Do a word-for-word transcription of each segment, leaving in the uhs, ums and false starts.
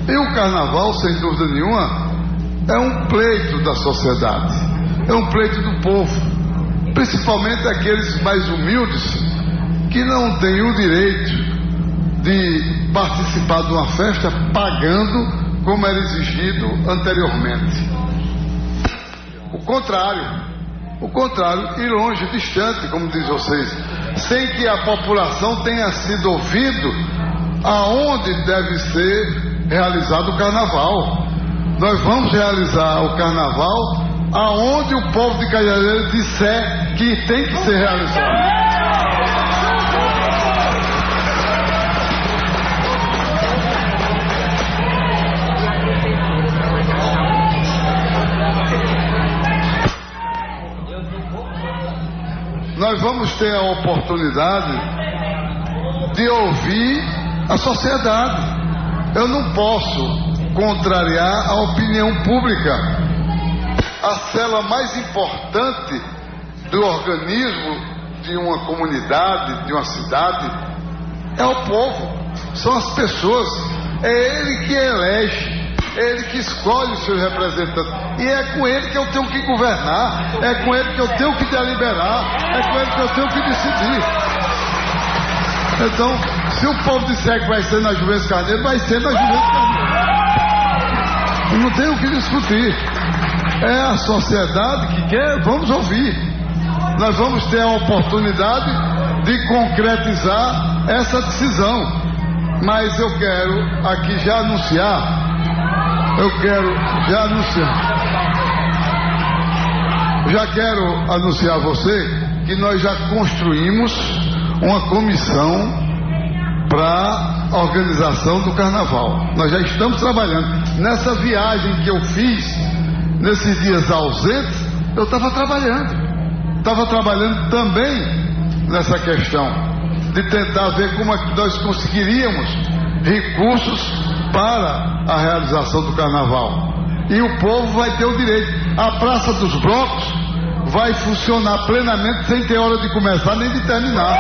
E o carnaval, sem dúvida nenhuma, é um pleito da sociedade, é um pleito do povo, principalmente aqueles mais humildes que não têm o direito de participar de uma festa pagando como era exigido anteriormente. O contrário, o contrário, ir longe, distante, como diz vocês, sem que a população tenha sido ouvido aonde deve ser realizado o carnaval. Nós vamos realizar o carnaval aonde o povo de Cajazeiro disser que tem que ser realizado. Nós vamos ter a oportunidade de ouvir a sociedade. Eu não posso contrariar a opinião pública. A célula mais importante do organismo de uma comunidade, de uma cidade, é o povo, são as pessoas. É ele que elege, é ele que escolhe os seus representantes, e é com ele que eu tenho que governar, é com ele que eu tenho que deliberar, é com ele que eu tenho que decidir. Então, se o povo disser que vai ser na Juventus Carneiro, vai ser na Juventus Carneiro. Não tem o que discutir. É a sociedade que quer, vamos ouvir. Nós vamos ter a oportunidade de concretizar essa decisão. Mas eu quero aqui já anunciar, eu quero já anunciar, já quero anunciar a você que nós já construímos uma comissão para a organização do carnaval. Nós já estamos trabalhando. Nessa viagem que eu fiz, nesses dias ausentes, eu estava trabalhando. Estava trabalhando também nessa questão de tentar ver como é que nós conseguiríamos recursos para a realização do carnaval. E o povo vai ter o direito. A Praça dos Blocos vai funcionar plenamente sem ter hora de começar nem de terminar.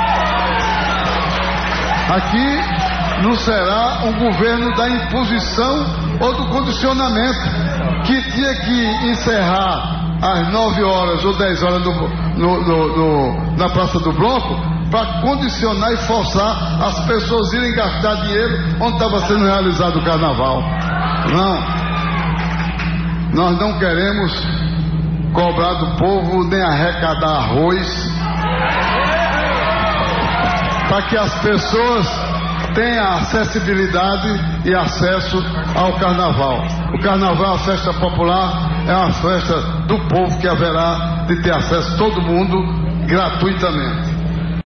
Aqui não será um governo da imposição ou do condicionamento, que tinha que encerrar às nove horas ou dez horas no, no, no, no, na Praça do Bloco, para condicionar e forçar as pessoas a irem gastar dinheiro onde estava sendo realizado o carnaval. Não, nós não queremos cobrar do povo nem arrecadar arroz, para que as pessoas tenham acessibilidade e acesso ao carnaval. O carnaval é uma festa popular, é uma festa do povo que haverá de ter acesso todo mundo gratuitamente.